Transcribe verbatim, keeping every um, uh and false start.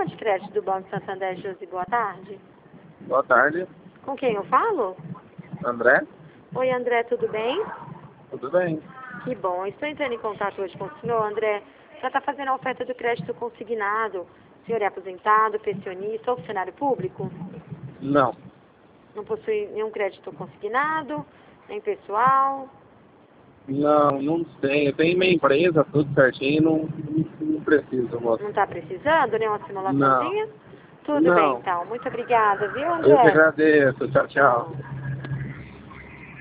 programa de crédito do Banco Santander, Josi, boa tarde. Boa tarde. Com quem eu falo? André? Oi, André, tudo bem? Tudo bem? Que bom. Estou entrando em contato hoje com o senhor, André. Já está fazendo a oferta do crédito consignado. O senhor é aposentado, pensionista ou funcionário público? Não. Não possui nenhum crédito consignado, nem pessoal? Não, não tem. Eu tenho minha empresa, tudo certinho, não, não, não preciso, moço. Não está precisando, nenhuma simulaçãozinha? Não. Tudo bem, Não. então. Muito obrigada, viu, Eu que André? agradeço. Tchau, tchau. Tchau.